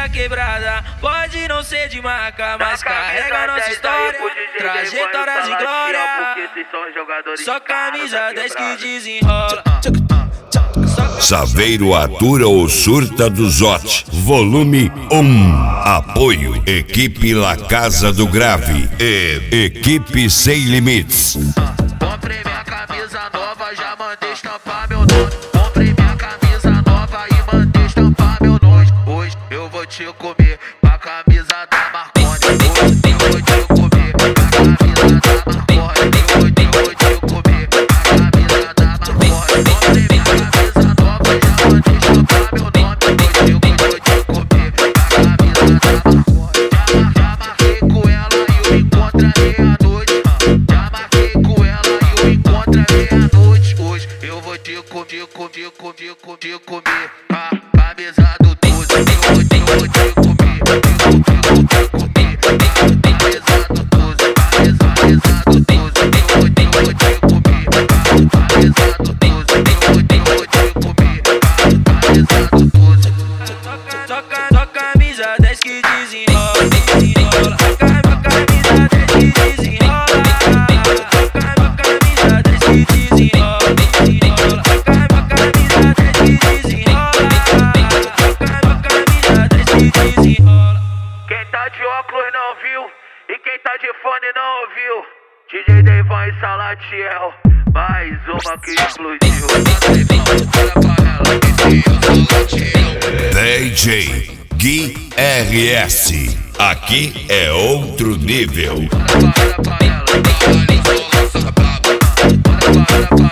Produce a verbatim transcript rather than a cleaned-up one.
na quebrada, pode não ser de marca, mas carrega nossa história, trajetórias de glória. Só camisa dez que desenrola. Saveiro atura ou surta do Zote, volume um. Apoio, equipe La Casa do Grave e equipe Sem Limites. Comprei minha camisa nova, já mandei estampar meu nome. Comprei minha camisa nova e mandei estampar meu nome. Hoje eu vou te comer com a camisa da Marconi. Hoje eu vou te comer com a camisa da Marconi. Hoje eu vou te comer com a camisa da Marconi. Comprei minha camisa nova, já mandei estampar meu nome. Hoje eu vou te comer com a camisa da Marconi. Já marquei com ela e eu encontrei à noite. Já marquei com ela e eu encontrei à noite. Hoje eu vou te comer, comer, comer, comer, comer a camisa do doze. Eu vou te, vou te comer, comer, comer, comer a camisa do doze, camisa, camisa do doze. Eu vou te, vou te comer a camisa do doze. Eu vou te, vou te comer a camisa do doze. Só, só camisa dez que desenrola, desenrola. Camisa dez que desenrola. Camisa dez que desenrola, desenrola. Camisa dez que desenrola. Camisa dez que desenrola. Quem tá de óculos não viu e quem tá de fone não ouviu. D J Devan e Salatiel, mais uma que explodiu. D J Gui R S, aqui é outro nível. Para, para, para ela, para, para, para, para, para, para, para,